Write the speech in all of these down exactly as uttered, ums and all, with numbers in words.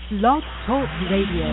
Blog Talk Radio.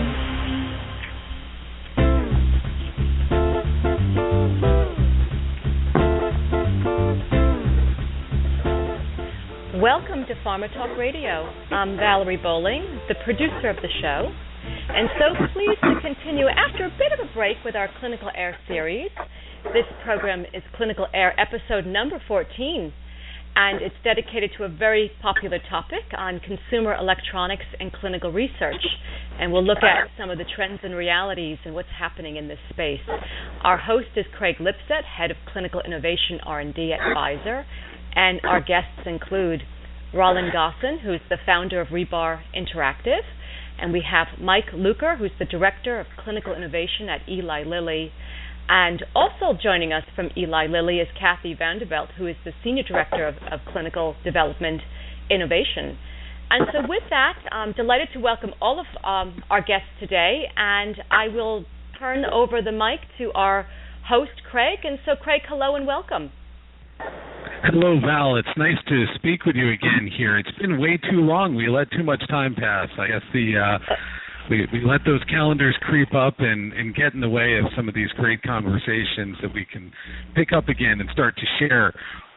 Welcome to Pharma Talk Radio. I'm Valerie Bowling, the producer of the show, and so pleased to continue after a bit of a break with our Clinical Air series. This program is Clinical Air episode number fourteen, and it's dedicated to a very popular topic on consumer electronics and clinical research, and we'll look at some of the trends and realities and what's happening in this space. Our host is Craig Lipset, Head of Clinical Innovation R and D at Pfizer, and our guests include Rollin Gossin, who's the founder of Rebar Interactive, and we have Mike Luker, who's the Director of Clinical Innovation at Eli Lilly, and also joining us from Eli Lilly is Kathy Vanderbilt, who is the Senior Director of, of Clinical Development Innovation. And so with that, I'm delighted to welcome all of um, our guests today, and I will turn over the mic to our host, Craig. And so, Craig, hello and welcome. Hello, Val. It's nice to speak with you again here. It's been way too long. We let too much time pass. I guess the uh, we, we let those calendars creep up and, and get in the way of some of these great conversations that we can pick up again and start to share.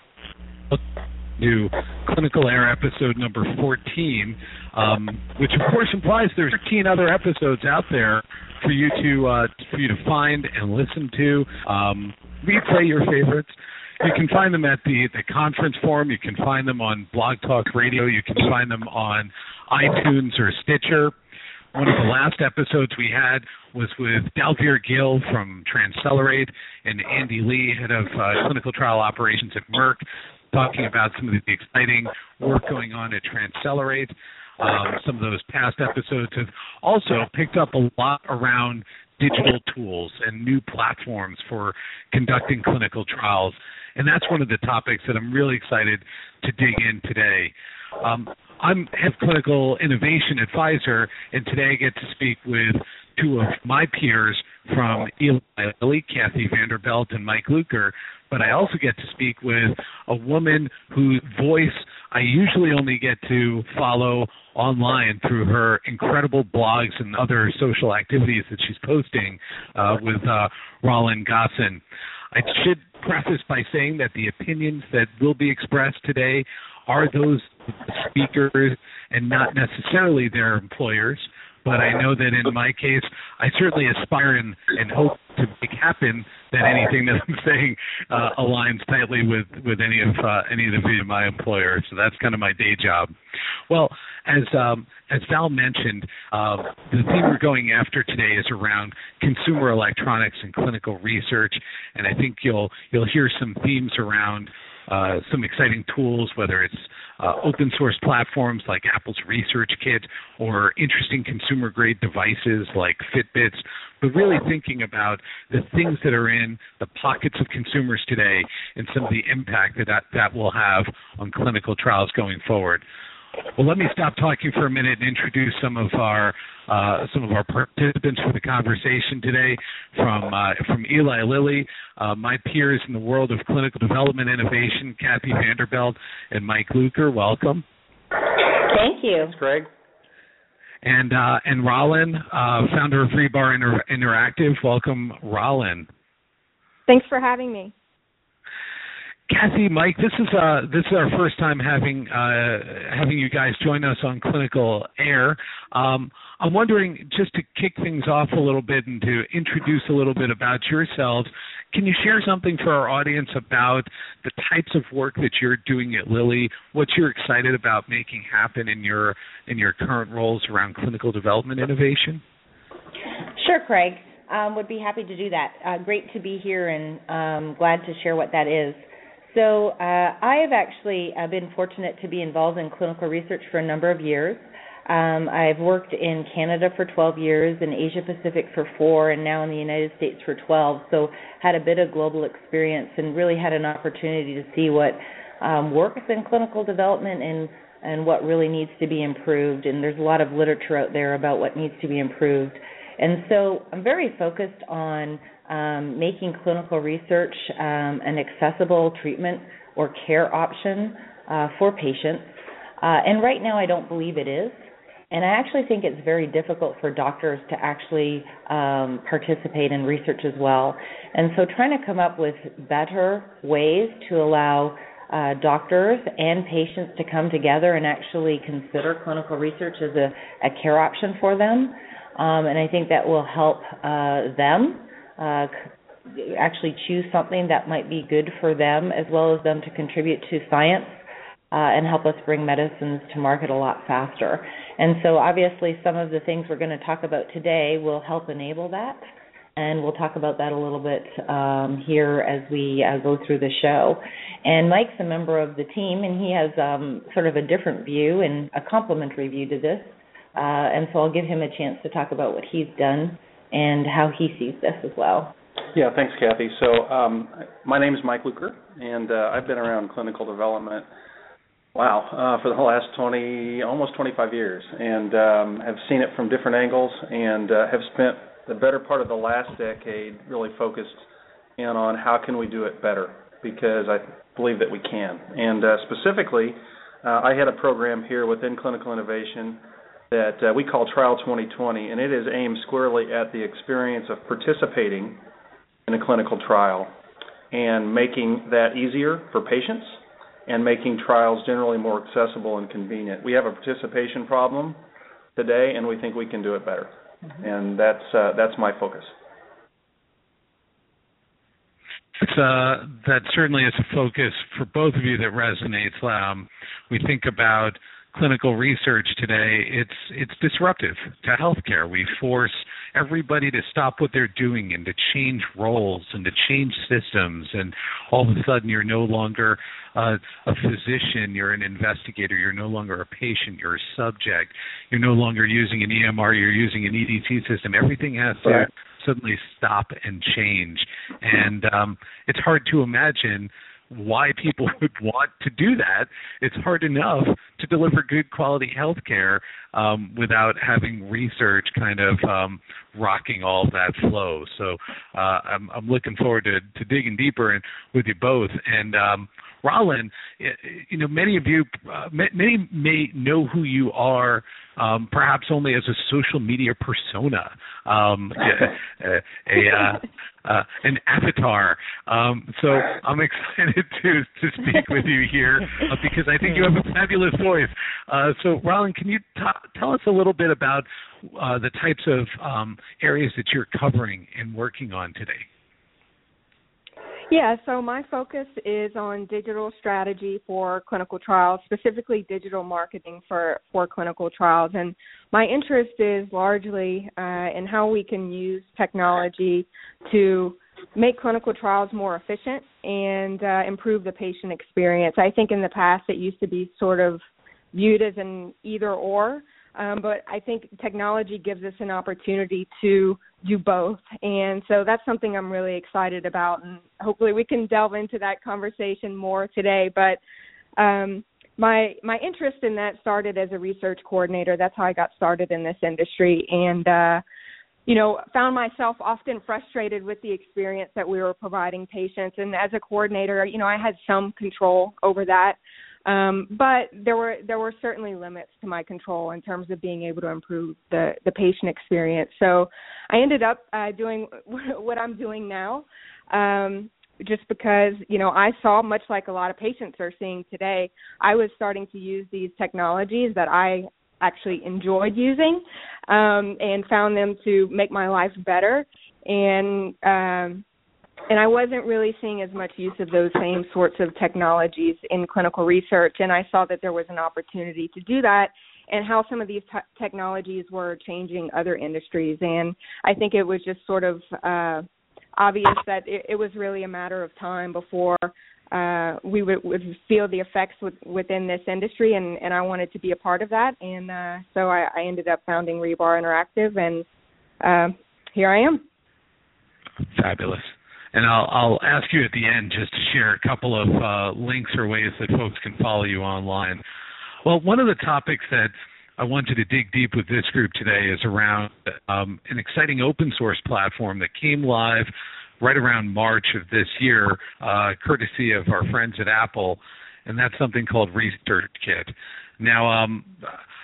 New Clinical Air episode number fourteen, um, which of course implies there's thirteen other episodes out there for you to uh, for you to find and listen to. Um, replay your favorites. You can find them at the, the conference forum. You can find them on Blog Talk Radio. You can find them on iTunes or Stitcher. One of the last episodes we had was with Dalvir Gill from Transcelerate and Andy Lee, head of uh, clinical trial operations at Merck, talking about some of the exciting work going on at Transcelerate. Um, some of those past episodes have also picked up a lot around digital tools and new platforms for conducting clinical trials. And that's one of the topics that I'm really excited to dig in today. Um, I'm head of clinical innovation at Pfizer, and today I get to speak with two of my peers from Eli Lilly, Kathy Vanderbilt and Mike Luker, but I also get to speak with a woman whose voice I usually only get to follow online through her incredible blogs and other social activities that she's posting uh, with uh, Rollin Gossin. I should preface by saying that the opinions that will be expressed today are those of the speakers and not necessarily their employers. But I know that in my case, I certainly aspire and, and hope to make happen that anything that I'm saying uh, aligns tightly with, with any of uh, any of the, my employers. So that's kind of my day job. Well, as um, as Val mentioned, uh, the theme we're going after today is around consumer electronics and clinical research, and I think you'll you'll hear some themes around Uh, some exciting tools, whether it's uh, open source platforms like Apple's Research Kit or interesting consumer-grade devices like Fitbits, but really thinking about the things that are in the pockets of consumers today and some of the impact that that, that will have on clinical trials going forward. Well, let me stop talking for a minute and introduce some of our uh, some of our participants for the conversation today. From uh, from Eli Lilly, uh, my peers in the world of clinical development innovation, Kathy Vanderbilt and Mike Luker. Welcome. Thank you. Thanks, Greg. And uh, and Rollin, uh, founder of Rebar Inter- Interactive. Welcome, Rollin. Thanks for having me. Kathy, Mike, this is uh, this is our first time having uh, having you guys join us on Clinical Air. Um, I'm wondering, just to kick things off a little bit and to introduce a little bit about yourselves, can you share something for our audience about the types of work that you're doing at Lilly, what you're excited about making happen in your in your current roles around clinical development innovation? Sure, Craig. Um, would be happy to do that. Uh, great to be here and um, glad to share what that is. So uh, I have actually uh, been fortunate to be involved in clinical research for a number of years. Um, I've worked in Canada for twelve years, in Asia Pacific for four, and now in the United States for twelve. So had a bit of global experience and really had an opportunity to see what um, works in clinical development and, and what really needs to be improved. And there's a lot of literature out there about what needs to be improved. And so I'm very focused on um, making clinical research um, an accessible treatment or care option uh, for patients. Uh, and right now I don't believe it is. And I actually think it's very difficult for doctors to actually um, participate in research as well. And so trying to come up with better ways to allow uh, doctors and patients to come together and actually consider clinical research as a, a care option for them. Um, and I think that will help uh, them uh, actually choose something that might be good for them, as well as them to contribute to science uh, and help us bring medicines to market a lot faster. And so obviously some of the things we're going to talk about today will help enable that, and we'll talk about that a little bit um, here as we uh, go through the show. And Mike's a member of the team, and he has um, sort of a different view and a complementary view to this, uh, and so I'll give him a chance to talk about what he's done and how he sees this as well. Yeah, thanks, Kathy. So um, my name is Mike Luker, and uh, I've been around clinical development, wow, uh, for the last twenty, almost twenty-five years, and um, have seen it from different angles, and uh, have spent the better part of the last decade really focused in on how can we do it better, because I believe that we can. And uh, specifically, uh, I had a program here within Clinical Innovation that uh, we call Trial twenty twenty, and it is aimed squarely at the experience of participating in a clinical trial and making that easier for patients and making trials generally more accessible and convenient. We have a participation problem today, and we think we can do it better. Mm-hmm. And that's uh, that's my focus. It's, uh, that certainly is a focus for both of you that resonates. Um, we think about clinical research today, it's it's disruptive to healthcare. We force everybody to stop what they're doing and to change roles and to change systems, and all of a sudden you're no longer uh, a physician, you're an investigator, you're no longer a patient, you're a subject, you're no longer using an E M R, you're using an E D C system. Everything has to right. suddenly stop and change, and um, it's hard to imagine why people would want to do that. It's hard enough to deliver good quality health care um, without having research kind of um, rocking all of that flow. So uh, I'm, I'm looking forward to, to digging deeper in, with you both. And um, Rollin, you know, many of you, uh, many may know who you are, um, perhaps only as a social media persona, um, a, a, a uh, uh, an avatar. Um, so I'm excited to to speak with you here uh, because I think you have a fabulous voice. Uh, so Rollin, can you t- tell us a little bit about uh, the types of um, areas that you're covering and working on today? Yeah, so my focus is on digital strategy for clinical trials, specifically digital marketing for, for clinical trials. And my interest is largely uh, in how we can use technology to make clinical trials more efficient and uh, improve the patient experience. I think in the past it used to be sort of viewed as an either or, um, but I think technology gives us an opportunity to do both, and so that's something I'm really excited about, and hopefully we can delve into that conversation more today. But um, my my interest in that started as a research coordinator. That's how I got started in this industry, and uh, you know, found myself often frustrated with the experience that we were providing patients, and as a coordinator, you know, I had some control over that. Um, but there were there were certainly limits to my control in terms of being able to improve the, the patient experience. So I ended up uh, doing what I'm doing now, um, just because, you know, I saw, much like a lot of patients are seeing today, I was starting to use these technologies that I actually enjoyed using um, and found them to make my life better. And um And I wasn't really seeing as much use of those same sorts of technologies in clinical research, and I saw that there was an opportunity to do that and how some of these t- technologies were changing other industries. And I think it was just sort of uh, obvious that it, it was really a matter of time before uh, we would, would feel the effects with, within this industry, and, and I wanted to be a part of that. And uh, so I, I ended up founding Rebar Interactive, and uh, here I am. Fabulous. And I'll, I'll ask you at the end just to share a couple of uh, links or ways that folks can follow you online. Well, one of the topics that I wanted to dig deep with this group today is around um, an exciting open source platform that came live right around March of this year, uh, courtesy of our friends at Apple, and that's something called ResearchKit. Now, um,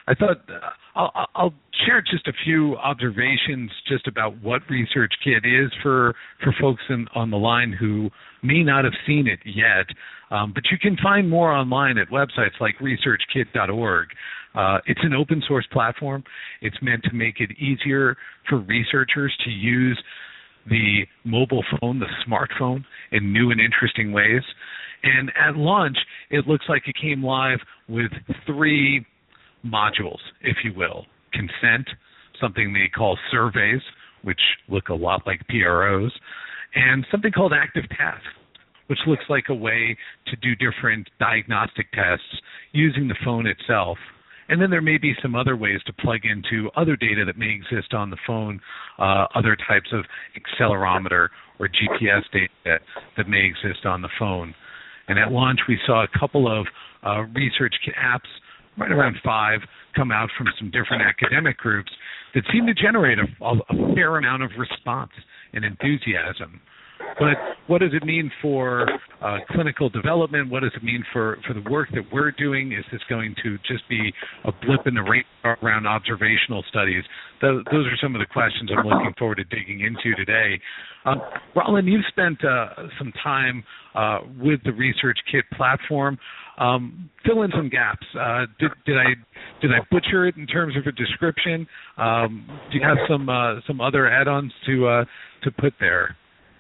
I thought uh, I'll, I'll share just a few observations just about what ResearchKit is for for folks in, on the line who may not have seen it yet. Um, but you can find more online at websites like research kit dot org. Uh, it's an open source platform. It's meant to make it easier for researchers to use the mobile phone, the smartphone, in new and interesting ways. And at launch, it looks like it came live with three modules, if you will. Consent, something they call surveys, which look a lot like P R Os, and something called active tasks, which looks like a way to do different diagnostic tests using the phone itself. And then there may be some other ways to plug into other data that may exist on the phone, uh, other types of accelerometer or G P S data that, that may exist on the phone. And at launch, we saw a couple of uh, ResearchKit apps, right around five, come out from some different academic groups that seem to generate a, a fair amount of response and enthusiasm. But what does it mean for uh, clinical development? What does it mean for, for the work that we're doing? Is this going to just be a blip in the radar around observational studies? Those, those are some of the questions I'm looking forward to digging into today. Um, Rollin, you've spent uh, some time uh, with the ResearchKit platform. Um, fill in some gaps. Uh, did, did I did I butcher it in terms of a description? Um, do you have some uh, some other add-ons to uh, to put there?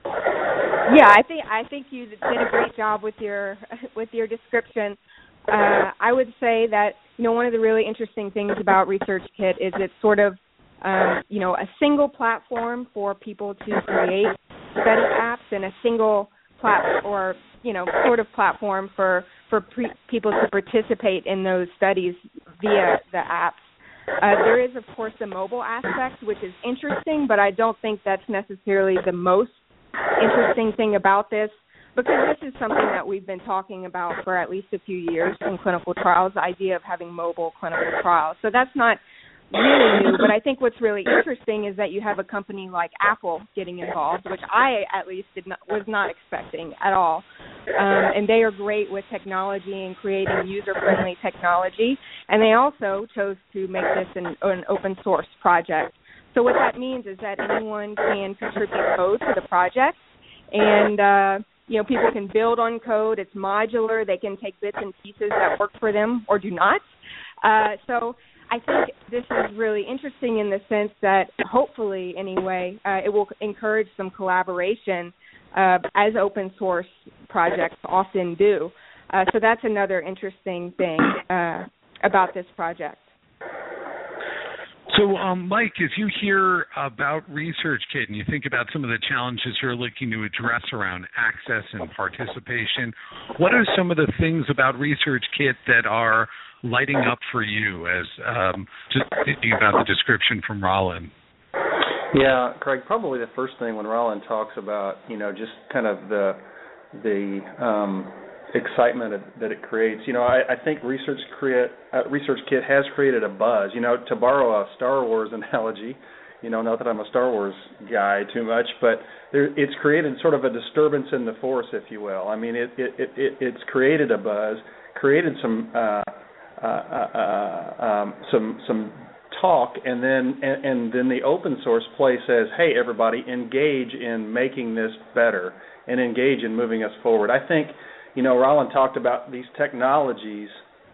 Yeah, I think I think you did a great job with your with your description. Uh, I would say that you know one of the really interesting things about ResearchKit is it's sort of um, you know a single platform for people to create study apps, and a single plat or you know sort of platform for for pre- people to participate in those studies via the apps. Uh, there is of course the mobile aspect, which is interesting, but I don't think that's necessarily the most interesting thing about this, because this is something that we've been talking about for at least a few years in clinical trials, the idea of having mobile clinical trials. So that's not really new, but I think what's really interesting is that you have a company like Apple getting involved, which I at least did not, was not expecting at all. Um, and they are great with technology and creating user-friendly technology, and they also chose to make this an, an open source project. So what that means is that anyone can contribute code to the project, and uh, you know people can build on code. It's modular. They can take bits and pieces that work for them or do not. Uh, so I think this is really interesting in the sense that hopefully, anyway, uh, it will encourage some collaboration uh, as open source projects often do. Uh, so that's another interesting thing uh, about this project. So, um, Mike, as you hear about ResearchKit and you think about some of the challenges you're looking to address around access and participation, what are some of the things about ResearchKit that are lighting up for you as um, just thinking about the description from Rollin? Yeah, Craig, probably the first thing when Rollin talks about, you know, just kind of the the um, excitement that it creates. You know, I, I think Research create, uh, ResearchKit has created a buzz. You know, to borrow a Star Wars analogy, you know, not that I'm a Star Wars guy too much, but there, it's created sort of a disturbance in the force, if you will. I mean, it, it, it, it it's created a buzz, created some uh, uh, uh, um, some some talk, and then and, and then the open source play says, hey, everybody, engage in making this better and engage in moving us forward. I think, you know, Rollin talked about these technologies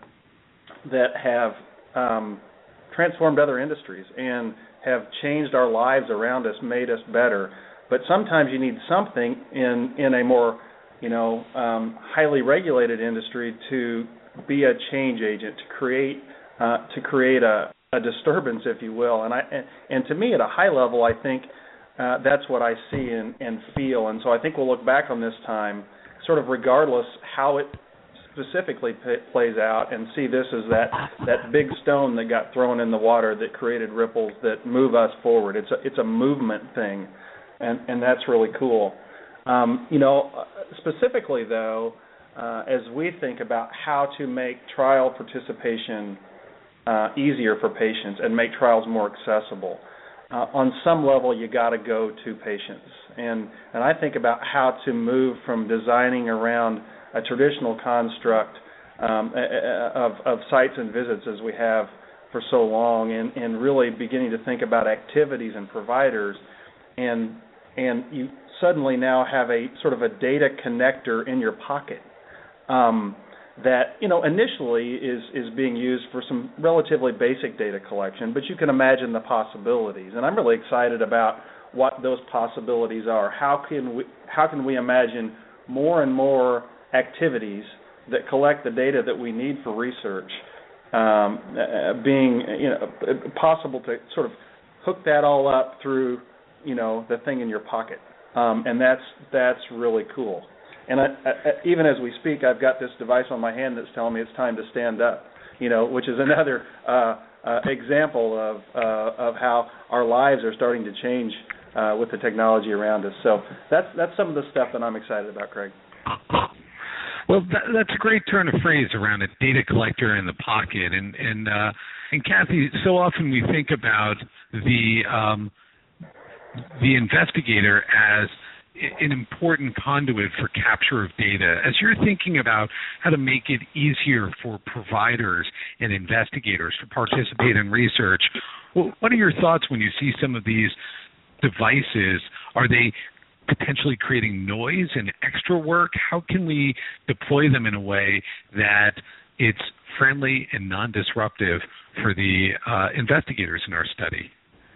that have um, transformed other industries and have changed our lives around us, made us better. But sometimes you need something in, in a more, you know, um, highly regulated industry to be a change agent, to create uh, to create a, a disturbance, if you will. And I and, and to me, at a high level, I think uh, that's what I see and, and feel. And so I think we'll look back on this time, sort of regardless how it specifically p- plays out, and see this as that that big stone that got thrown in the water that created ripples that move us forward. It's a it's a movement thing, and and that's really cool. Um, you know, specifically though, uh, as we think about how to make trial participation uh, easier for patients and make trials more accessible, uh, on some level you got to go to patients, and and I think about how to move from designing around a traditional construct um, of, of sites and visits as we have for so long, and, and really beginning to think about activities and providers, and and you suddenly now have a sort of a data connector in your pocket um, that, you know, initially is, is being used for some relatively basic data collection, but you can imagine the possibilities. And I'm really excited about what those possibilities are. How can we, how can we imagine more and more activities that collect the data that we need for research um, uh, being, you know, possible to sort of hook that all up through, you know, the thing in your pocket. Um, and that's that's really cool. And I, I, even as we speak, I've got this device on my hand that's telling me it's time to stand up, you know, which is another uh, uh, example of uh, of how our lives are starting to change uh, with the technology around us. So that's that's some of the stuff that I'm excited about, Craig. Well, that, that's a great turn of phrase around a data collector in the pocket. And and uh, and Kathy, so often we think about the um, the investigator as an important conduit for capture of data. As you're thinking about how to make it easier for providers and investigators to participate in research, what are your thoughts when you see some of these devices? Are they potentially creating noise and extra work? How can we deploy them in a way that it's friendly and non-disruptive for the uh, investigators in our study?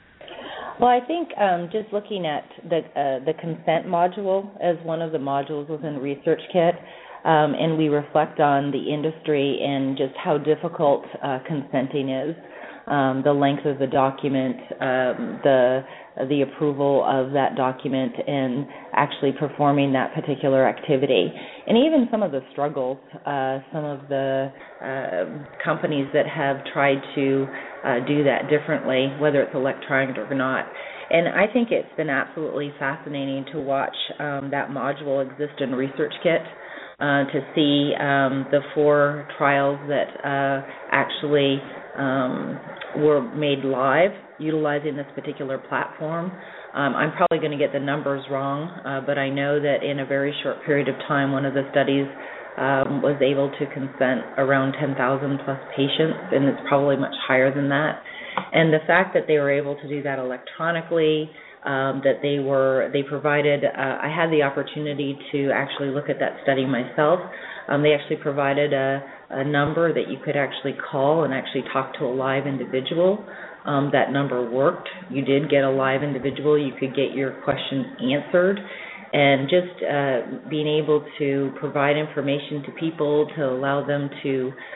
Well, I think um, just looking at the uh, the consent module as one of the modules within ResearchKit, um, and we reflect on the industry and just how difficult uh, consenting is, um, the length of the document, um, the the approval of that document, and actually performing that particular activity, and even some of the struggles, uh, some of the uh, companies that have tried to Uh, do that differently, whether it's electronic or not. And I think it's been absolutely fascinating to watch um, that module exist in ResearchKit, uh, to see um, the four trials that uh, actually um, were made live utilizing this particular platform. Um, I'm probably going to get the numbers wrong, uh, but I know that in a very short period of time, one of the studies Um, was able to consent around ten thousand plus patients, and it's probably much higher than that. And the fact that they were able to do that electronically, um, that they were, they provided, uh, I had the opportunity to actually look at that study myself. Um, they actually provided a, a number that you could actually call and actually talk to a live individual. Um, that number worked. You did get a live individual. You could get your questions answered. And just uh, being able to provide information to people to allow them to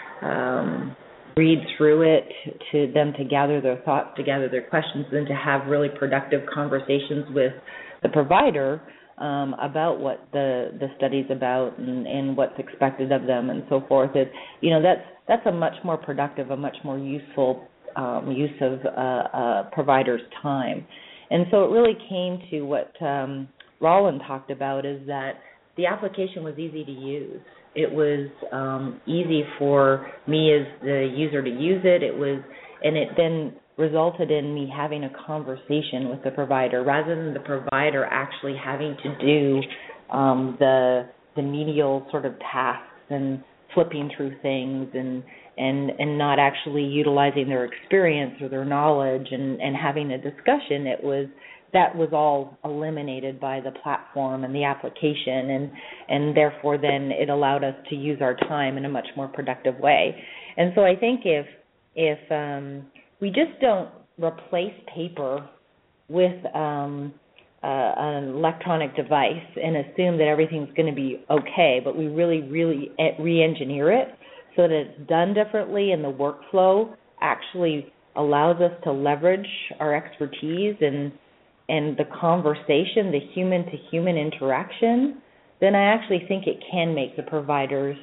um, read through it, to them to gather their thoughts, to gather their questions, and to have really productive conversations with the provider um, about what the, the study's about and, and what's expected of them and so forth. It, you know, that's that's a much more productive, a much more useful um, use of uh, uh, providers' time. And so it really came to what Um, Roland talked about, is that the application was easy to use. It was um, easy for me as the user to use it. It was, and it then resulted in me having a conversation with the provider rather than the provider actually having to do um, the the medial sort of tasks and flipping through things and and and not actually utilizing their experience or their knowledge and, and having a discussion. It was that was all eliminated by the platform and the application, and, and therefore then it allowed us to use our time in a much more productive way. And so I think if if um, we just don't replace paper with um, uh, an electronic device and assume that everything's going to be okay, but we really, really re-engineer it so that it's done differently and the workflow actually allows us to leverage our expertise and and the conversation, the human-to-human interaction, then I actually think it can make the provider's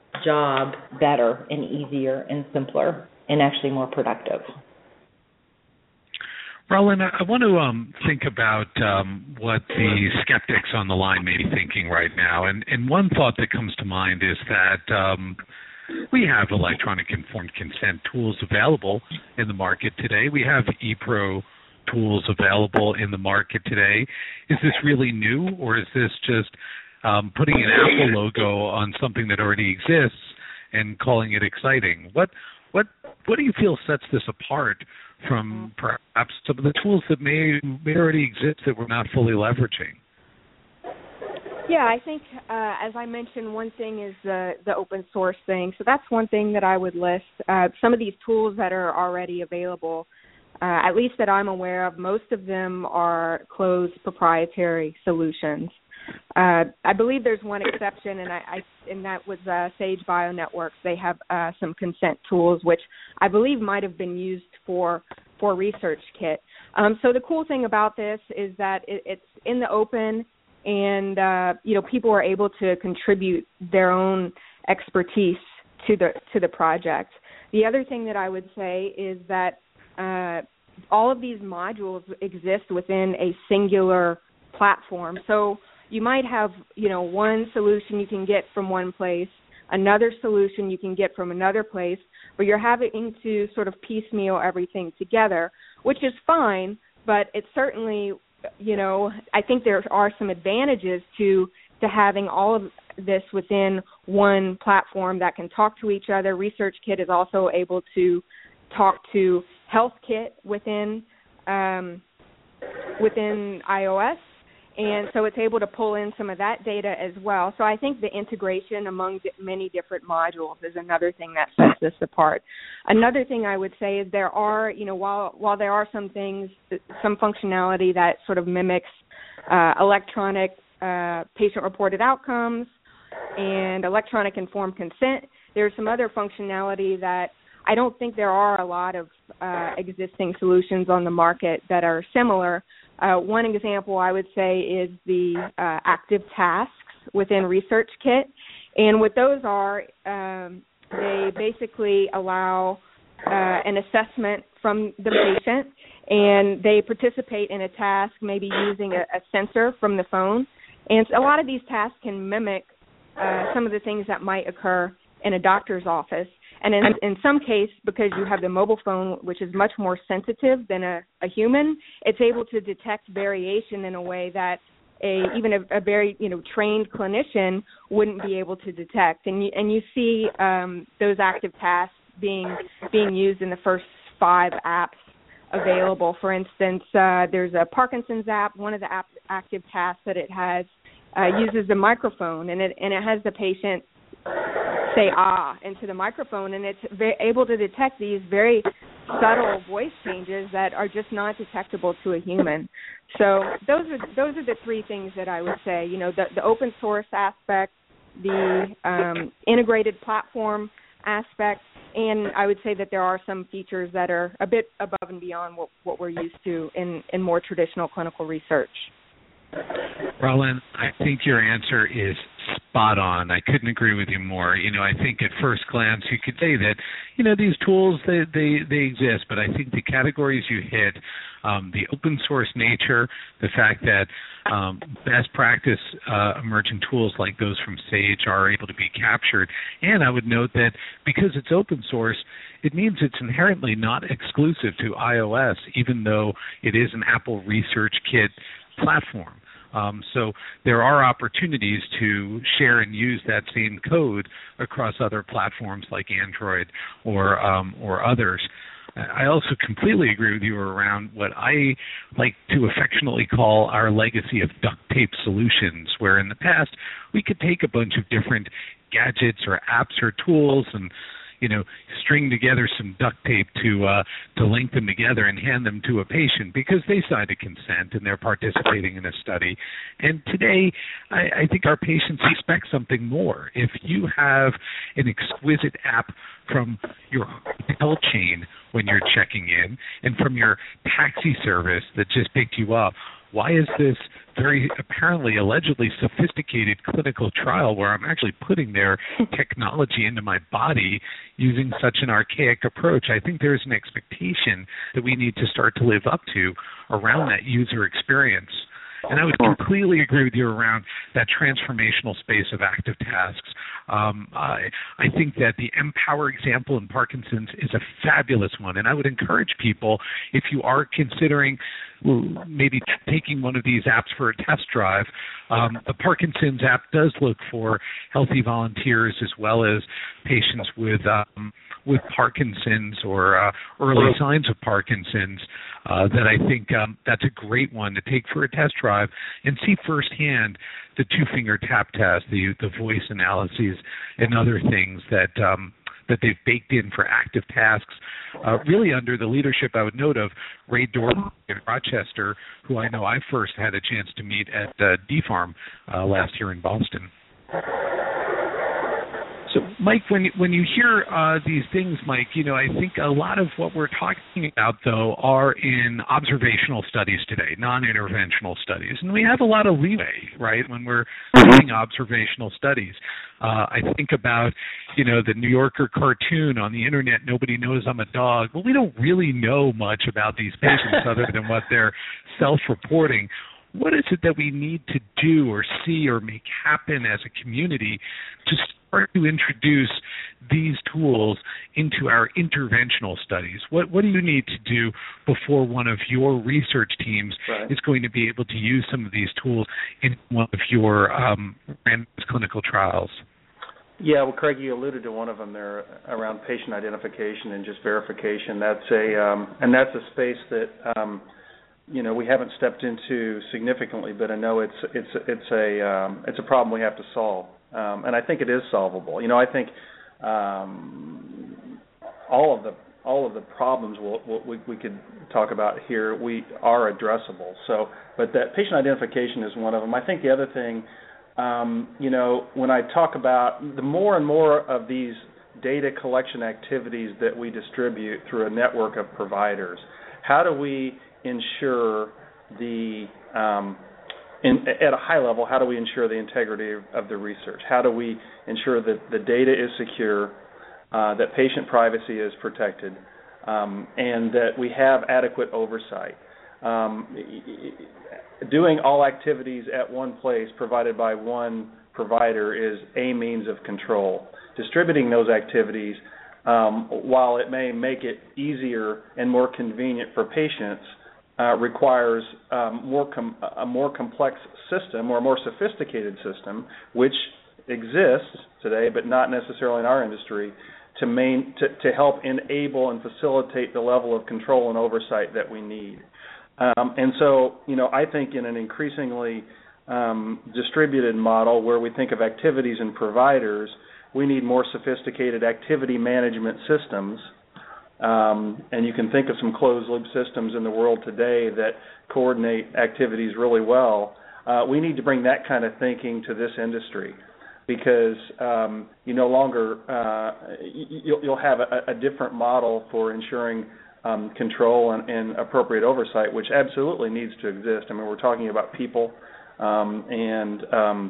job better and easier and simpler and actually more productive. Roland, I want to um, think about um, what the skeptics on the line may be thinking right now. And, and one thought that comes to mind is that um, we have electronic informed consent tools available in the market today. We have ePro tools available in the market today. Is this really new, or is this just um, putting an Apple logo on something that already exists and calling it exciting? What what what do you feel sets this apart from perhaps some of the tools that may, may already exist that we're not fully leveraging? Yeah, I think, uh, as I mentioned, one thing is the, the open source thing. So that's one thing that I would list. Uh, some of these tools that are already available, uh, at least that I'm aware of, most of them are closed proprietary solutions. Uh, I believe there's one exception, and I, I and that was uh, Sage Bionetworks. They have uh, some consent tools, which I believe might have been used for for ResearchKit. Um, so the cool thing about this is that it, it's in the open, and uh, you know, people are able to contribute their own expertise to the to the project. The other thing that I would say is that uh, all of these modules exist within a singular platform. So you might have, you know, one solution you can get from one place, another solution you can get from another place, but you're having to sort of piecemeal everything together, which is fine, but it's certainly, you know, I think there are some advantages to to having all of this within one platform that can talk to each other. ResearchKit is also able to talk to HealthKit within um, within iOS. And so it's able to pull in some of that data as well. So I think the integration among many different modules is another thing that sets this apart. Another thing I would say is there are, you know, while while there are some things, some functionality that sort of mimics uh, electronic uh, patient-reported outcomes and electronic informed consent, there's some other functionality that I don't think there are a lot of uh, existing solutions on the market that are similar. Uh, one example I would say is the uh, active tasks within ResearchKit. And what those are, um, they basically allow uh, an assessment from the patient, and they participate in a task maybe using a, a sensor from the phone. And a lot of these tasks can mimic uh, some of the things that might occur in a doctor's office. And in, in some case, because you have the mobile phone, which is much more sensitive than a, a human, it's able to detect variation in a way that a even a, a very you know trained clinician wouldn't be able to detect. And you, and you see um, those active tasks being being used in the first five apps available. For instance, uh, there's a Parkinson's app. One of the app, active tasks that it has uh, uses the microphone, and it and it has the patient say ah into the microphone, and it's very able to detect these very subtle voice changes that are just not detectable to a human. So those are those are the three things that I would say. You know, the, the open source aspect, the um, integrated platform aspect, and I would say that there are some features that are a bit above and beyond what, what we're used to in, in more traditional clinical research. Roland, I think your answer is spot on. I couldn't agree with you more. You know, I think at first glance you could say that, you know, these tools, they they, they exist, but I think the categories you hit, um, the open source nature, the fact that um, best practice uh, emerging tools like those from Sage are able to be captured, and I would note that because it's open source, it means it's inherently not exclusive to iOS, even though it is an Apple ResearchKit platform. Um, so there are opportunities to share and use that same code across other platforms like Android or um, or others. I also completely agree with you around what I like to affectionately call our legacy of duct tape solutions, where in the past we could take a bunch of different gadgets or apps or tools and you know, string together some duct tape to uh, to link them together and hand them to a patient because they signed a consent and they're participating in a study. And today, I, I think our patients expect something more. If you have an exquisite app from your hotel chain when you're checking in and from your taxi service that just picked you up, why is this very apparently, allegedly sophisticated clinical trial where I'm actually putting their technology into my body using such an archaic approach? I think there's an expectation that we need to start to live up to around that user experience. And I would completely agree with you around that transformational space of active tasks. Um, I, I think that the Empower example in Parkinson's is a fabulous one, and I would encourage people, if you are considering maybe taking one of these apps for a test drive. Um, the Parkinson's app does look for healthy volunteers as well as patients with um, with Parkinson's or uh, early signs of Parkinson's. Uh, that I think um, that's a great one to take for a test drive and see firsthand the two-finger tap test, the the voice analyses, and other things that um, that they've baked in for active tasks, uh, really under the leadership, I would note, of Ray Dorman in Rochester, who I know I first had a chance to meet at uh, D Pharm uh, last year in Boston. So, Mike, when when you hear uh, these things, Mike, you know, I think a lot of what we're talking about, though, are in observational studies today, non-interventional studies. And we have a lot of leeway, right, when we're doing observational studies. Uh, I think about, you know, the New Yorker cartoon on the Internet, Nobody Knows I'm a Dog. Well, we don't really know much about these patients other than what they're self-reporting. What is it that we need to do or see or make happen as a community to start to introduce these tools into our interventional studies? What what do you need to do before one of your research teams right. is going to be able to use some of these tools in one of your um, randomized clinical trials? Yeah, well, Craig, you alluded to one of them there around patient identification and just verification. That's a um, and that's a space that um, you know, we haven't stepped into significantly, but I know it's it's it's a um, it's a problem we have to solve, um, and I think it is solvable. You know, I think um, all of the all of the problems we'll, we'll, we we could talk about here we are addressable. So, but that patient identification is one of them. I think the other thing, um, you know, when I talk about the more and more of these data collection activities that we distribute through a network of providers, how do we ensure the, um, in, at a high level, how do we ensure the integrity of, of the research? How do we ensure that the data is secure, uh, that patient privacy is protected, um, and that we have adequate oversight? Um, doing all activities at one place provided by one provider is a means of control. Distributing those activities, um, while it may make it easier and more convenient for patients, Uh, requires um, more com- a more complex system or a more sophisticated system, which exists today, but not necessarily in our industry, to, main, to, to help enable and facilitate the level of control and oversight that we need. Um, and so, you know, I think in an increasingly um, distributed model where we think of activities and providers, we need more sophisticated activity management systems. Um, and you can think of some closed-loop systems in the world today that coordinate activities really well. Uh, we need to bring that kind of thinking to this industry because um, you no longer uh, you'll, you'll have a, a different model for ensuring um, control and, and appropriate oversight, which absolutely needs to exist. I mean, we're talking about people um, and um,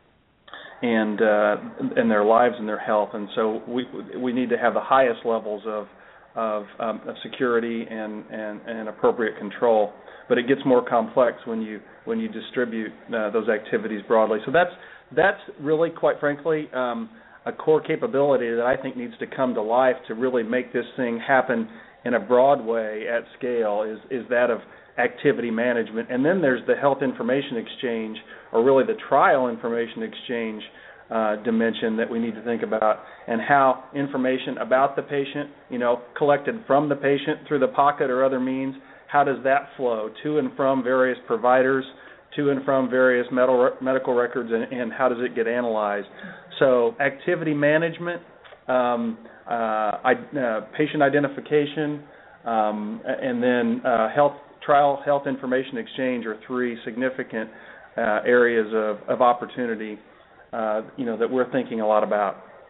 and uh, and their lives and their health, and so we we need to have the highest levels of Of, um, of security and, and, and appropriate control, but it gets more complex when you when you distribute uh, those activities broadly. So that's that's really, quite frankly, um, a core capability that I think needs to come to life to really make this thing happen in a broad way at scale. Is is that of activity management, and then there's the health information exchange, or really the trial information exchange Uh, dimension that we need to think about, and how information about the patient, you know, collected from the patient through the pocket or other means, how does that flow to and from various providers, to and from various medical medical records, and, and how does it get analyzed? So activity management, um, uh, I, uh, patient identification, um, and then uh, health trial health information exchange are three significant uh, areas of, of opportunity Uh, you know, that we're thinking a lot about.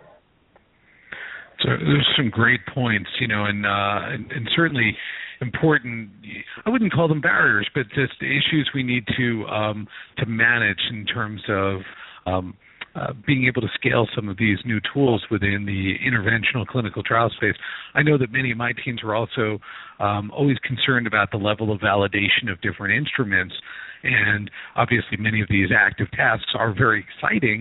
So there's some great points, you know, and, uh, and, and certainly important. I wouldn't call them barriers, but just the issues we need to um, to manage in terms of um, uh, being able to scale some of these new tools within the interventional clinical trial space. I know that many of my teams are also um, always concerned about the level of validation of different instruments. And obviously many of these active tasks are very exciting,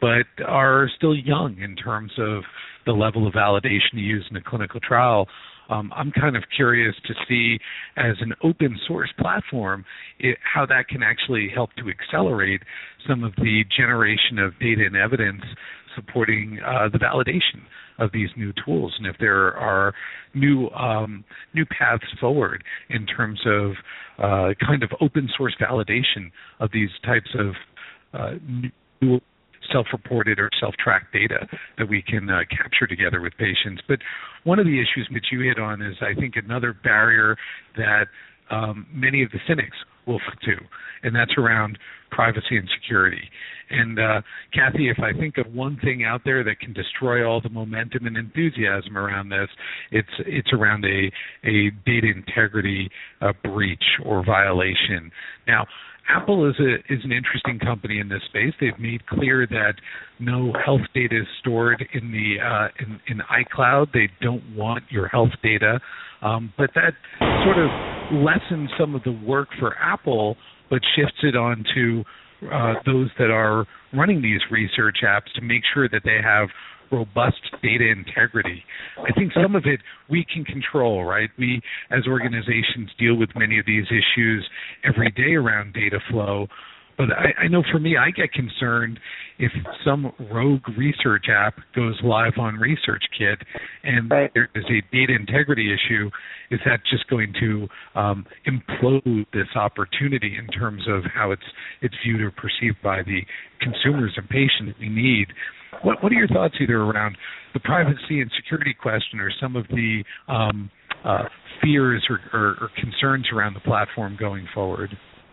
but are still young in terms of the level of validation used in a clinical trial. Um, I'm kind of curious to see, as an open source platform, it, how that can actually help to accelerate some of the generation of data and evidence supporting uh, the validation of these new tools, and if there are new um, new paths forward in terms of uh, kind of open source validation of these types of uh, new self-reported or self-tracked data that we can uh, capture together with patients. But one of the issues that you hit on is, I think, another barrier that um, many of the cynics will fit to, and that's around privacy and security. And uh, Kathy, if I think of one thing out there that can destroy all the momentum and enthusiasm around this, it's it's around a a data integrity uh, breach or violation. Now, Apple is a is an interesting company in this space. They've made clear that no health data is stored in the uh, in, in iCloud. They don't want your health data, um, but that sort of lessens some of the work for Apple, but shifts it on to uh, those that are running these research apps to make sure that they have robust data integrity. I think some of it we can control, right? We, as organizations, deal with many of these issues every day around data flow. But I, I know for me, I get concerned if some rogue research app goes live on ResearchKit and right. there is a data integrity issue. Is that just going to um, implode this opportunity in terms of how it's it's viewed or perceived by the consumers and patients we need? What, what are your thoughts either around the privacy and security question or some of the um, uh, fears or, or, or concerns around the platform going forward?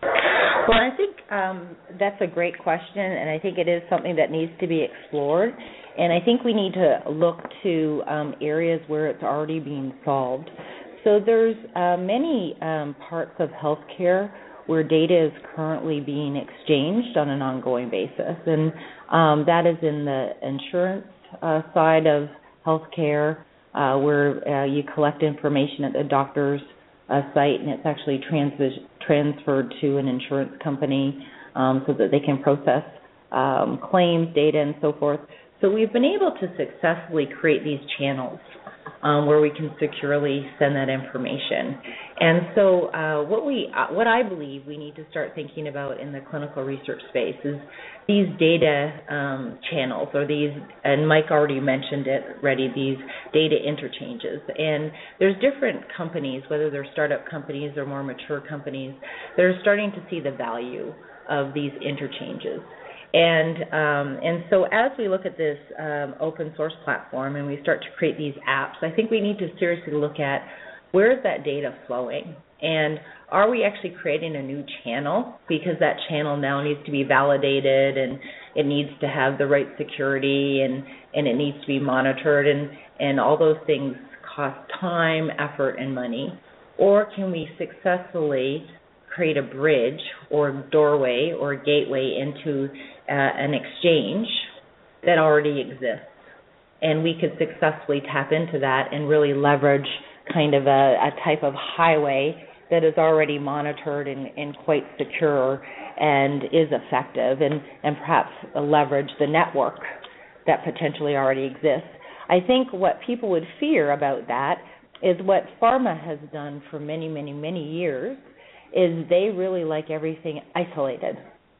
Well, I think um, that's a great question, and I think it is something that needs to be explored. And I think we need to look to um, areas where it's already being solved. So there's uh, many um, parts of healthcare where data is currently being exchanged on an ongoing basis, and um, that is in the insurance uh, side of healthcare, uh, where uh, you collect information at the doctor's uh, site, and it's actually trans- transferred to an insurance company um, so that they can process um, claims, data, and so forth. So we've been able to successfully create these channels um, where we can securely send that information. And so uh, what we, uh, what I believe we need to start thinking about in the clinical research space is these data um, channels, or these, and Mike already mentioned it already, these data interchanges. And there's different companies, whether they're startup companies or more mature companies, that are starting to see the value of these interchanges. And um, and so as we look at this um, open source platform and we start to create these apps, I think we need to seriously look at where is that data flowing, and are we actually creating a new channel, because that channel now needs to be validated and it needs to have the right security and, and it needs to be monitored, and, and all those things cost time, effort, and money. Or can we successfully create a bridge or doorway or gateway into uh, an exchange that already exists, and we could successfully tap into that and really leverage kind of a, a type of highway that is already monitored and, and quite secure and is effective, and, and perhaps leverage the network that potentially already exists. I think what people would fear about that is what pharma has done for many, many, many years, is they really like everything isolated.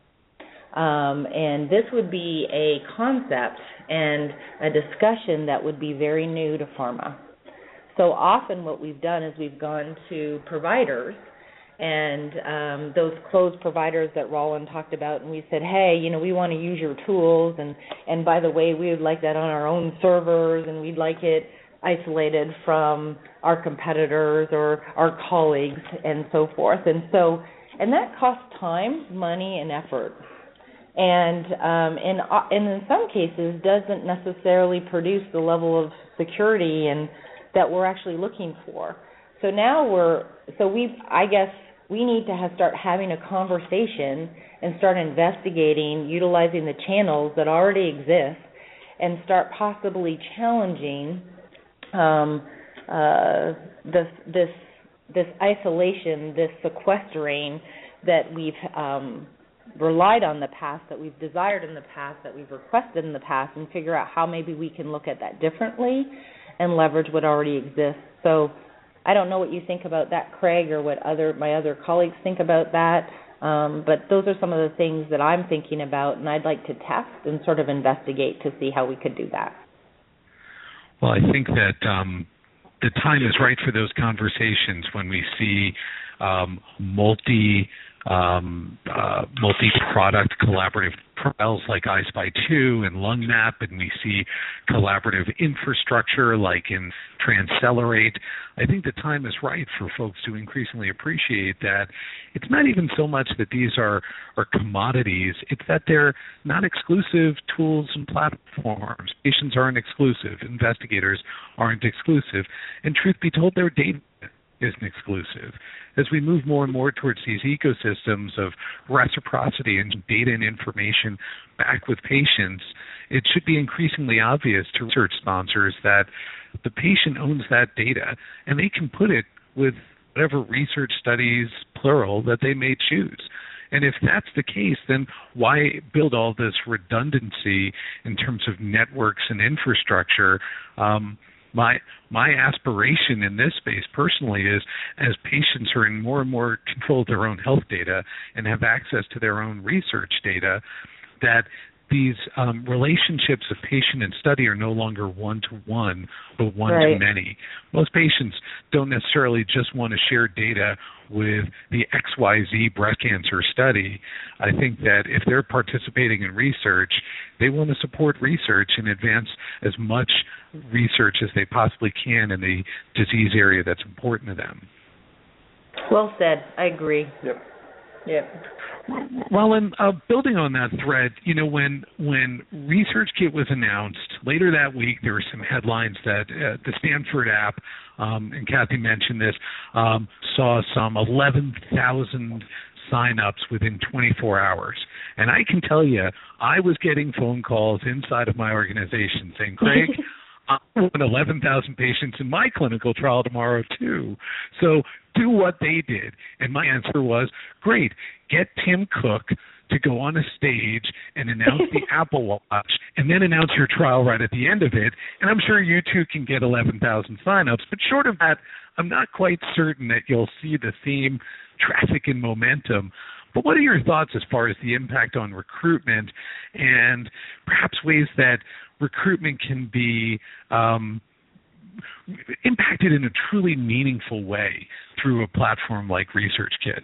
Um, and this would be a concept and a discussion that would be very new to pharma. So often what we've done is we've gone to providers, and um, those closed providers that Roland talked about, and we said, hey, you know, we want to use your tools, and, and by the way, we would like that on our own servers, and we'd like it isolated from our competitors or our colleagues and so forth. And so, and that costs time, money, and effort. And, um, and, uh, and in some cases doesn't necessarily produce the level of security and that we're actually looking for. So now we're, so we, I guess we need to have, start having a conversation and start investigating, utilizing the channels that already exist, and start possibly challenging um, uh, this, this, this isolation, this sequestering that we've um, relied on in the past, that we've desired in the past, that we've requested in the past, and figure out how maybe we can look at that differently and leverage what already exists. So I don't know what you think about that, Craig, or what other my other colleagues think about that, um, but those are some of the things that I'm thinking about, and I'd like to test and sort of investigate to see how we could do that. Well, I think that um, the time is right for those conversations when we see um, multi um, uh, multi-product collaborative trials like I S P Y two and LungMap, and we see collaborative infrastructure like in Transcelerate. I think the time is right for folks to increasingly appreciate that it's not even so much that these are, are commodities, it's that they're not exclusive tools and platforms. Patients aren't exclusive, investigators aren't exclusive, and truth be told, their data isn't exclusive. As we move more and more towards these ecosystems of reciprocity and data and information back with patients, it should be increasingly obvious to research sponsors that the patient owns that data, and they can put it with whatever research studies, plural, that they may choose. And if that's the case, then why build all this redundancy in terms of networks and infrastructure? Um, My my aspiration in this space personally is, as patients are in more and more control of their own health data and have access to their own research data, that these um, relationships of patient and study are no longer one-to-one, but one-to-many. Most patients don't necessarily just want to share data with the X Y Z breast cancer study. I think that if they're participating in research, they want to support research and advance as much research as they possibly can in the disease area that's important to them. Well said. I agree. Yep. Yep. Well, and uh, building on that thread, you know, when when ResearchKit was announced, later that week there were some headlines that uh, the Stanford app, um, and Kathy mentioned this, um, saw some eleven thousand sign-ups within twenty-four hours. And I can tell you, I was getting phone calls inside of my organization saying, Craig, I want eleven thousand patients in my clinical trial tomorrow too. So do what they did. And my answer was, great, get Tim Cook to go on a stage and announce the Apple Watch and then announce your trial right at the end of it. And I'm sure you too can get eleven thousand signups. But short of that, I'm not quite certain that you'll see the same traffic and momentum. But what are your thoughts as far as the impact on recruitment and perhaps ways that recruitment can be um, impacted in a truly meaningful way through a platform like ResearchKit?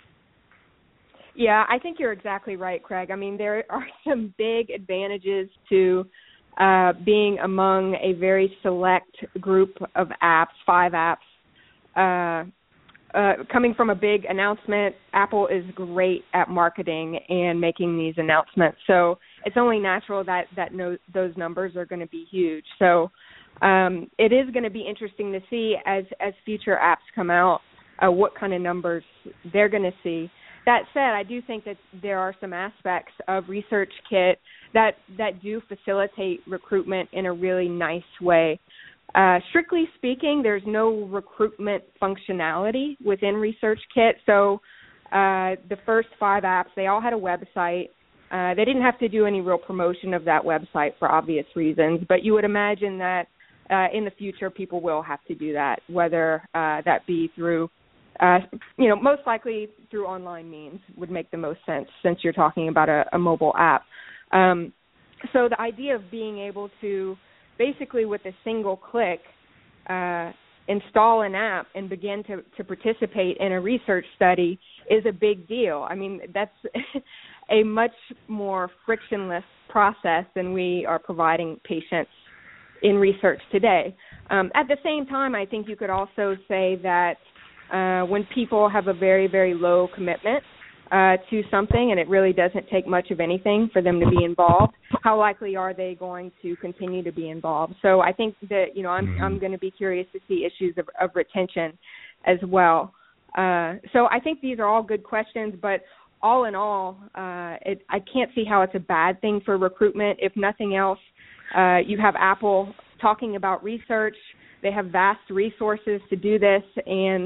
Yeah, I think you're exactly right, Craig. I mean, there are some big advantages to uh, being among a very select group of apps, five apps. Uh, uh, coming from a big announcement, Apple is great at marketing and making these announcements. So it's only natural that, that no, those numbers are going to be huge. So um, it is going to be interesting to see as, as future apps come out, uh, what kind of numbers they're going to see. That said, I do think that there are some aspects of ResearchKit that, that do facilitate recruitment in a really nice way. Uh, strictly speaking, there's no recruitment functionality within ResearchKit. So uh, the first five apps, they all had a website. Uh, they didn't have to do any real promotion of that website for obvious reasons, but you would imagine that uh, in the future people will have to do that, whether uh, that be through Uh, you know, most likely through online means would make the most sense since you're talking about a, a mobile app. Um, so the idea of being able to basically with a single click uh, install an app and begin to, to participate in a research study is a big deal. I mean, that's a much more frictionless process than we are providing patients in research today. Um, at the same time, I think you could also say that Uh, when people have a very, very low commitment uh, to something and it really doesn't take much of anything for them to be involved, how likely are they going to continue to be involved? So I think that, you know, I'm, I'm going to be curious to see issues of, of retention as well. Uh, so I think these are all good questions, but all in all, uh, it, I can't see how it's a bad thing for recruitment. If nothing else, uh, you have Apple talking about research. They have vast resources to do this, and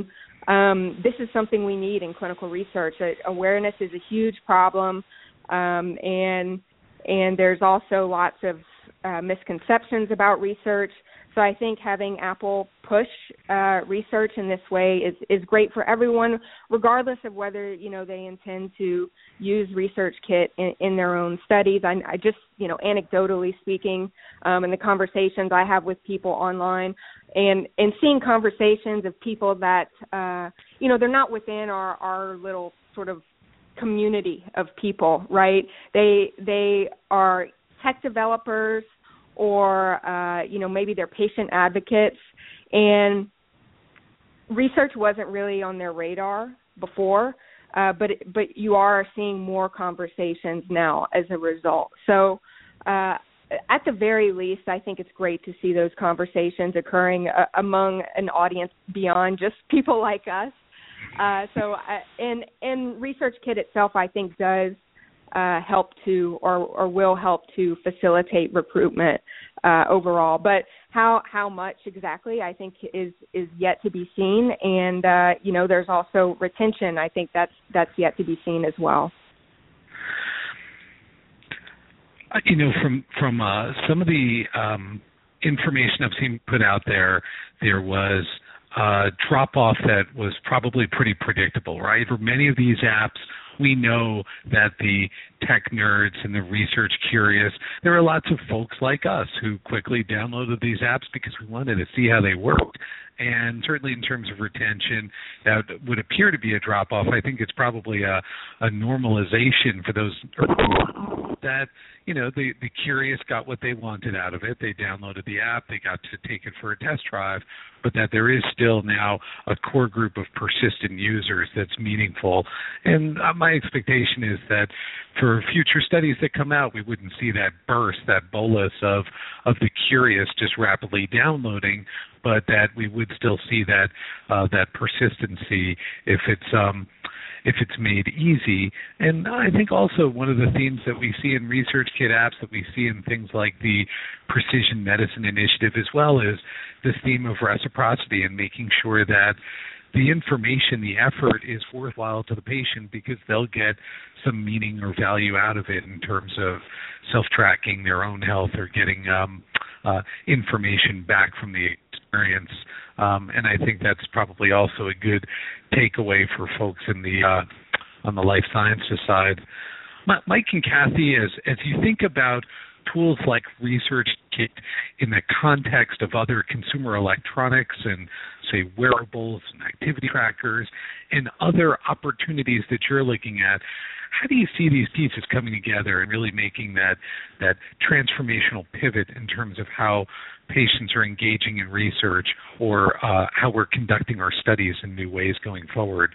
um, this is something we need in clinical research. Uh, awareness is a huge problem, um, and and there's also lots of uh, misconceptions about research. So I think having Apple push uh, research in this way is, is great for everyone, regardless of whether, you know, they intend to use ResearchKit in, in their own studies. I, I just, you know, anecdotally speaking, um, in the conversations I have with people online, and, and seeing conversations of people that, uh, you know, they're not within our, our little sort of community of people, right? They they are tech developers, or, uh, you know, maybe they're patient advocates, and research wasn't really on their radar before, uh, but but you are seeing more conversations now as a result. So uh, at the very least, I think it's great to see those conversations occurring uh, among an audience beyond just people like us. Uh, so, uh, and, and ResearchKit itself, I think, does Uh, help to or, or will help to facilitate recruitment uh, overall. But how how much exactly, I think, is is yet to be seen. And uh, you know, there's also retention. I think that's that's yet to be seen as well. You know, from from uh, some of the um, information I've seen put out there, there was a drop-off that was probably pretty predictable, right? For many of these apps, we know that the tech nerds and the research curious, there are lots of folks like us who quickly downloaded these apps because we wanted to see how they worked. And certainly in terms of retention, that would appear to be a drop-off. I think it's probably a, a normalization for those that, you know, the, the curious got what they wanted out of it. They downloaded the app. They got to take it for a test drive, but that there is still now a core group of persistent users that's meaningful. And uh, my expectation is that for future studies that come out, we wouldn't see that burst, that bolus of, of the curious just rapidly downloading, but that we would still see that uh, that persistency if it's um, if it's made easy. And I think also one of the themes that we see in ResearchKit apps, that we see in things like the Precision Medicine Initiative as well, is this theme of reciprocity and making sure that the information, the effort is worthwhile to the patient because they'll get some meaning or value out of it in terms of self-tracking their own health or getting um, uh, information back from the experience. Um, and I think that's probably also a good takeaway for folks in the uh, on the life sciences side. Mike and Kathy, as as you think about tools like ResearchKit in the context of other consumer electronics and, say, wearables and activity trackers and other opportunities that you're looking at, how do you see these pieces coming together and really making that that transformational pivot in terms of how patients are engaging in research or uh, how we're conducting our studies in new ways going forward?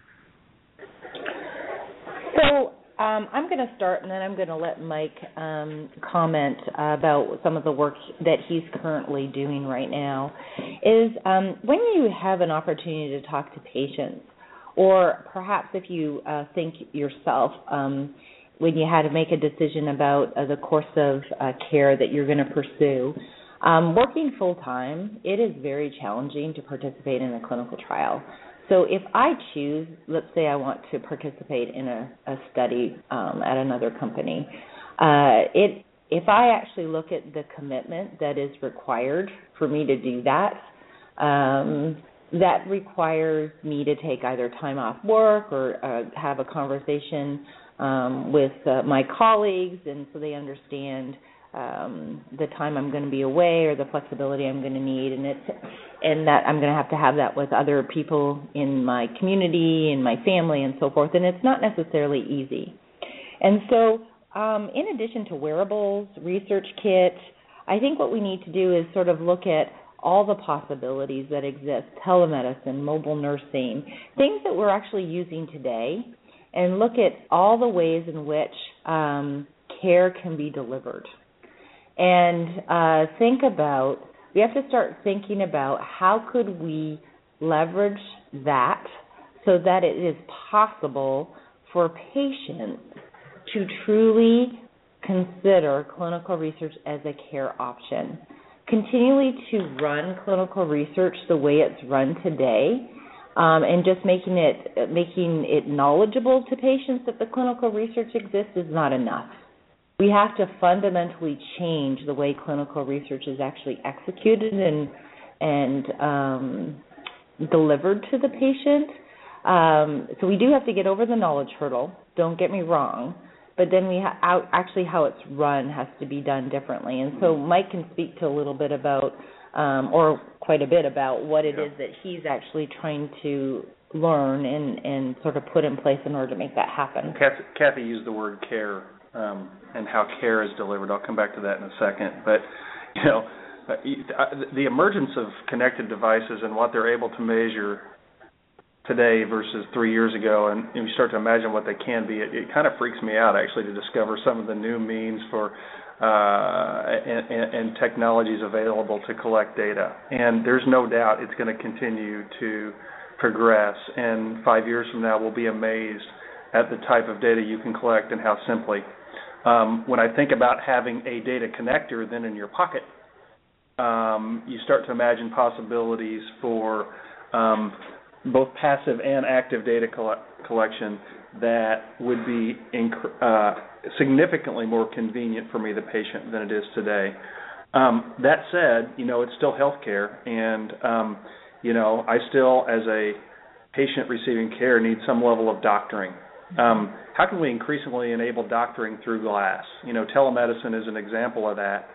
So um, I'm going to start, and then I'm going to let Mike um, comment uh, about some of the work that he's currently doing right now. Is um, when you have an opportunity to talk to patients, or perhaps if you uh, think yourself, um, when you had to make a decision about uh, the course of uh, care that you're going to pursue, um, working full-time, it is very challenging to participate in a clinical trial. So if I choose, let's say I want to participate in a, a study um, at another company, uh, it if I actually look at the commitment that is required for me to do that, um, that requires me to take either time off work or uh, have a conversation um, with uh, my colleagues, and so they understand um, the time I'm going to be away or the flexibility I'm going to need, and it's and that I'm going to have to have that with other people in my community and my family and so forth, and it's not necessarily easy. And so um, in addition to wearables, ResearchKit, I think what we need to do is sort of look at all the possibilities that exist, telemedicine, mobile nursing, things that we're actually using today, and look at all the ways in which um, care can be delivered. And uh, think about, we have to start thinking about how could we leverage that so that it is possible for patients to truly consider clinical research as a care option. Continually to run clinical research the way it's run today um, and just making it making it knowledgeable to patients that the clinical research exists is not enough. We have to fundamentally change the way clinical research is actually executed and and um, delivered to the patient. Um, so we do have to get over the knowledge hurdle. Don't get me wrong. But then we ha- actually how it's run has to be done differently. And so Mike can speak to a little bit about, um, or quite a bit about what it yeah. is that he's actually trying to learn and, and sort of put in place in order to make that happen. Kathy, Kathy used the word care um, and how care is delivered. I'll come back to that in a second. But, you know, the emergence of connected devices and what they're able to measure today versus three years ago, and you start to imagine what they can be, it, it kind of freaks me out actually to discover some of the new means for uh, and, and, and technologies available to collect data. And there's no doubt it's going to continue to progress, and five years from now we'll be amazed at the type of data you can collect and how simply. Um, when I think about having a data connector then in your pocket, um, you start to imagine possibilities for um, both passive and active data coll- collection that would be inc- uh, significantly more convenient for me, the patient, than it is today. Um, that said, you know, it's still healthcare, and, um, you know, I still, as a patient receiving care, need some level of doctoring. Um, how can we increasingly enable doctoring through glass? You know, telemedicine is an example of that.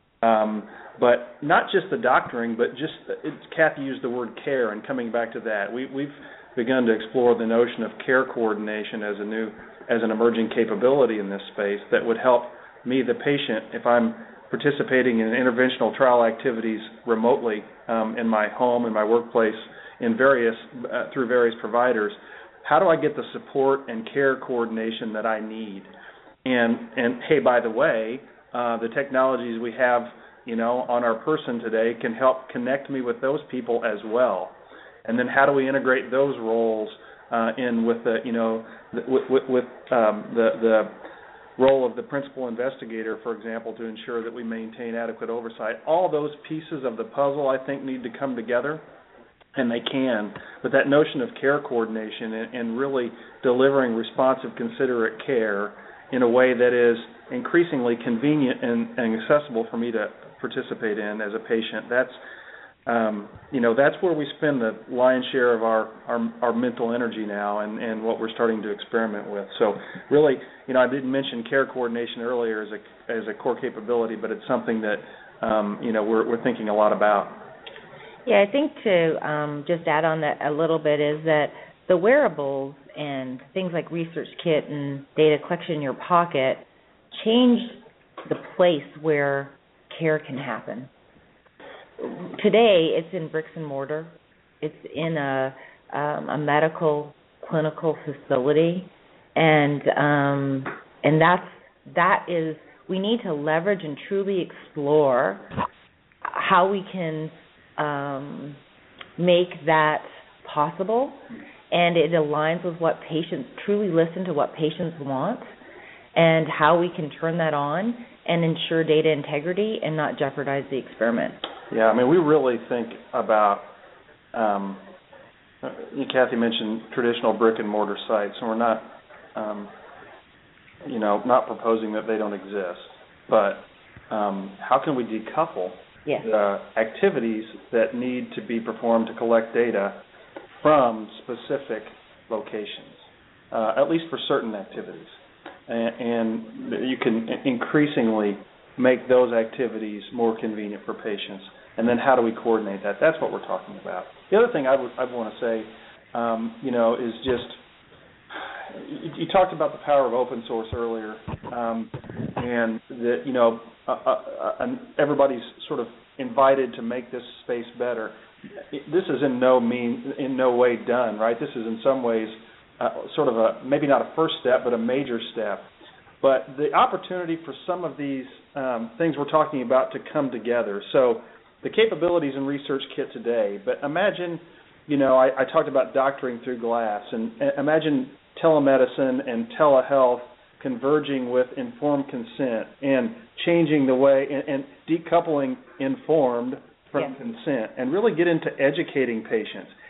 Um, but not just the doctoring, but just, it, Kathy used the word care, and coming back to that, we, we've begun to explore the notion of care coordination as a new, as an emerging capability in this space that would help me, the patient, if I'm participating in interventional trial activities remotely um, in my home, in my workplace, in various, uh, through various providers, how do I get the support and care coordination that I need? And, and hey, by the way, uh, the technologies we have, you know, on our person today can help connect me with those people as well. And then how do we integrate those roles uh, in with the, you know, the, with, with, with um, the, the role of the principal investigator, for example, to ensure that we maintain adequate oversight. All those pieces of the puzzle, I think, need to come together, and they can. But that notion of care coordination and, and really delivering responsive, considerate care in a way that is increasingly convenient and, and accessible for me to participate in as a patient, that's um, you know, that's where we spend the lion's share of our, our, our mental energy now, and, and what we're starting to experiment with. So really, you know, I didn't mention care coordination earlier as a as a core capability, but it's something that um, you know we're we're thinking a lot about. Yeah, I think to um, just add on that a little bit is that the wearables and things like Research Kit and data collection in your pocket changed the place where care can happen. Today, it's in bricks and mortar. It's in a um, a medical clinical facility, and um, and that's that is we need to leverage and truly explore how we can um, make that possible, and it aligns with what patients truly listen to what patients want, and how we can turn that on and ensure data integrity and not jeopardize the experiment. Yeah, I mean, we really think about, um, Kathy mentioned traditional brick and mortar sites, and we're not, um, you know, not proposing that they don't exist, but um, how can we decouple yes. the activities that need to be performed to collect data from specific locations, uh, at least for certain activities, and, and you can increasingly make those activities more convenient for patients. And then how do we coordinate that? That's what we're talking about. The other thing I would I want to say, um, you know, is just, you, you talked about the power of open source earlier, um, and that, you know, uh, uh, uh, everybody's sort of invited to make this space better. This is in no mean, in no way done, right? This is in some ways uh, sort of a, maybe not a first step, but a major step. But the opportunity for some of these um, things we're talking about to come together. So the capabilities in Research Kit today, but imagine, you know, I, I talked about doctoring through glass, and, and imagine telemedicine and telehealth converging with informed consent and changing the way and, and decoupling informed from yeah. consent, and really get into educating patients.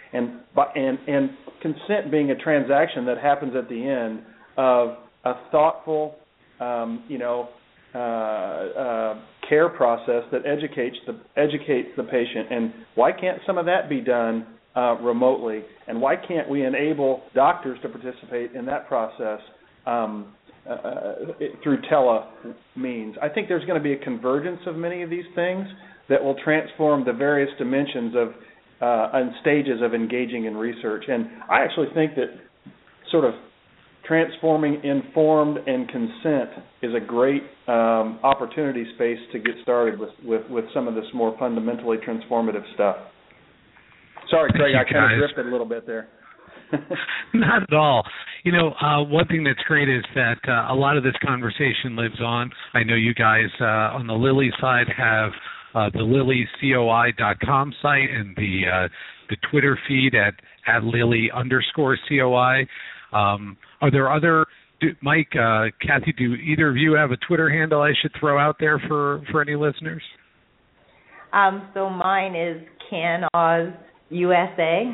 and and and consent being a transaction that happens at the end of a thoughtful, um, you know, uh, uh, care process that educates the educates the patient. And why can't some of that be done uh, remotely? And why can't we enable doctors to participate in that process um, uh, through tele means? I think there's going to be a convergence of many of these things that will transform the various dimensions of uh, and stages of engaging in research. And I actually think that sort of transforming informed and consent is a great um, opportunity space to get started with, with, with some of this more fundamentally transformative stuff. Sorry, Craig, I kind of drifted a little bit there. Not at all. You know, uh, one thing that's great is that uh, a lot of this conversation lives on. I know you guys uh, on the Lilly side have uh, the lilly coi dot com site and the uh, the Twitter feed at, at Lilly underscore COI. Um, are there other, do, Mike, uh, Kathy, do either of you have a Twitter handle I should throw out there for, for any listeners? Um, so mine is CanOz U S A.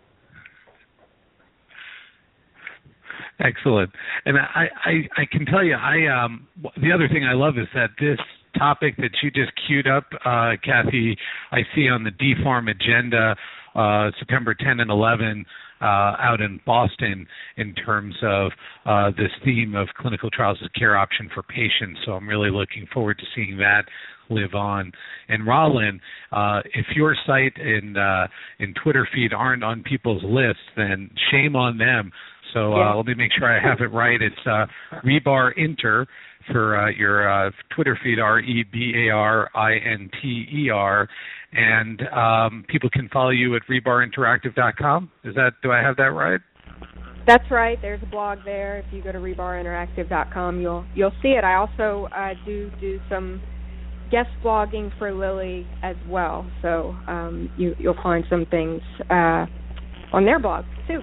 Excellent. And I, I, I can tell you, I um, the other thing I love is that this topic that you just queued up, uh, Kathy, I see on the D PHARM agenda uh, September tenth and eleventh uh, out in Boston in terms of uh, this theme of clinical trials as care option for patients. So I'm really looking forward to seeing that live on. And Rollin, uh, if your site and uh, and Twitter feed aren't on people's lists, then shame on them. So uh, yeah. Let me make sure I have it right. It's uh, Rebar Inter for uh, your uh, Twitter feed, R E B A R I N T E R, and um, people can follow you at rebar interactive dot com. Is that? Do I have that right? That's right. There's a blog there. If you go to rebar interactive dot com, you'll you'll see it. I also uh, do do some guest blogging for Lilly as well, so um, you you'll find some things uh, on their blog too.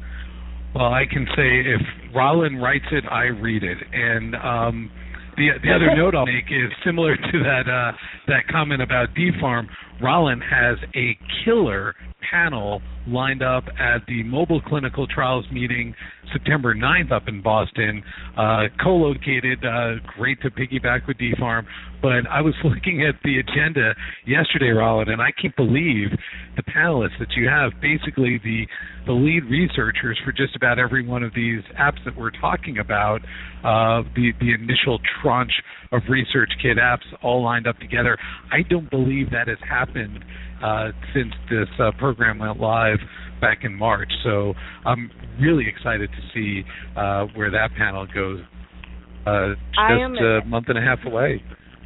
Well, I can say if Rollin writes it, I read it. And um, the the other note I'll make is similar to that uh, that comment about D PHARM. Rollin has a killer panel lined up at the Mobile Clinical Trials meeting September ninth up in Boston, uh, co-located, uh, great to piggyback with D PHARM. But I was looking at the agenda yesterday, Rollin, and I can't believe the panelists that you have, basically the, the lead researchers for just about every one of these apps that we're talking about, uh, the, the initial tranche of ResearchKit apps all lined up together. I don't believe that has happened uh, since this uh, program went live back in March. So I'm really excited to see uh, where that panel goes. Uh, just a month and a half away.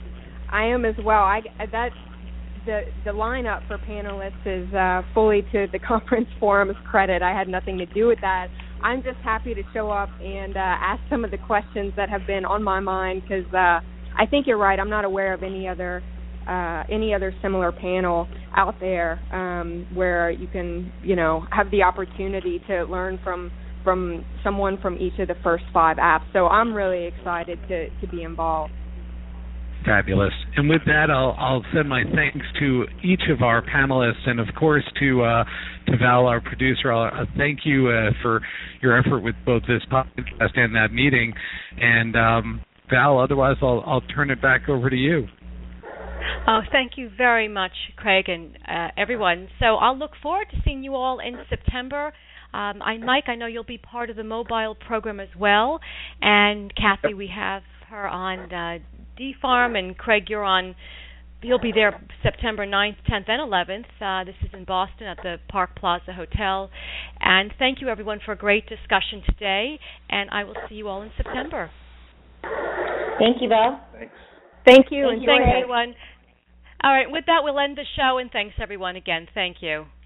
I am as well. I that the the lineup for panelists is uh, fully to the conference forum's credit. I had nothing to do with that. I'm just happy to show up and uh, ask some of the questions that have been on my mind because uh, I think you're right. I'm not aware of any other uh, any other similar panel out there um, where you can you know have the opportunity to learn from from someone from each of the first five apps. So I'm really excited to to be involved. Fabulous. And with that, I'll, I'll send my thanks to each of our panelists and, of course, to uh, to Val, our producer. I'll, uh, thank you uh, for your effort with both this podcast and that meeting. And, um, Val, otherwise, I'll, I'll turn it back over to you. Oh, thank you very much, Craig, and uh, everyone. So I'll look forward to seeing you all in September. Um, I, Mike, I know you'll be part of the mobile program as well. And, Kathy, we have her on uh, D PHARM, and Craig, you're on, you'll be there September ninth, tenth, and eleventh. Uh, this is in Boston at the Park Plaza Hotel. And thank you, everyone, for a great discussion today, and I will see you all in September. Thank you, Val. Thanks. Thank you. Thank and you, everyone. All right, with that, we'll end the show, and thanks, everyone, again. Thank you.